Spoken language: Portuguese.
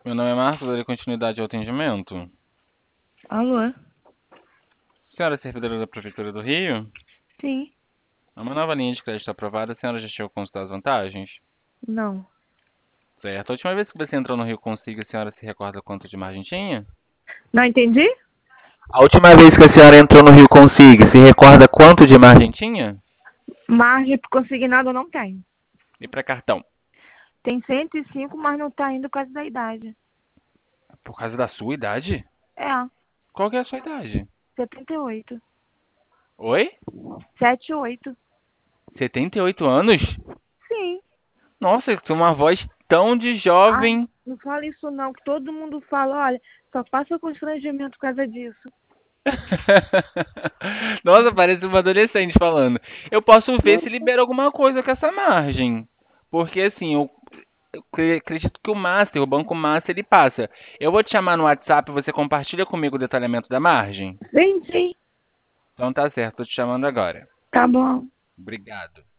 Meu nome é Marcos, darei continuidade ao atendimento. Alô? Senhora servidora da Prefeitura do Rio, Sim. uma nova linha de crédito aprovada, a senhora já chegou a consultar as vantagens? Não. Certo. A última vez que você entrou no Rio Consigo, a senhora se recorda quanto de margem tinha? Não entendi? A última vez que a senhora entrou no Rio Consigo, se recorda quanto de margem tinha? Margem consignada não tem. E para cartão? Tem 105, mas não tá indo por causa da idade. Por causa da sua idade? É, Qual que é a sua idade? 78. Oi? 78. 78 anos? Sim. Nossa, você tem uma voz tão de Ah, jovem. não fala isso não, que todo mundo fala, olha, só passa constrangimento por causa disso. Nossa, parece uma adolescente falando. Eu posso ver se libera alguma coisa com essa margem. Porque assim, eu acredito que o Master, o Banco Master, ele passa. Eu vou te chamar no WhatsApp, você compartilha comigo o detalhamento da margem? Sim, sim. Então tá certo, tô te chamando agora. Tá bom. Obrigado.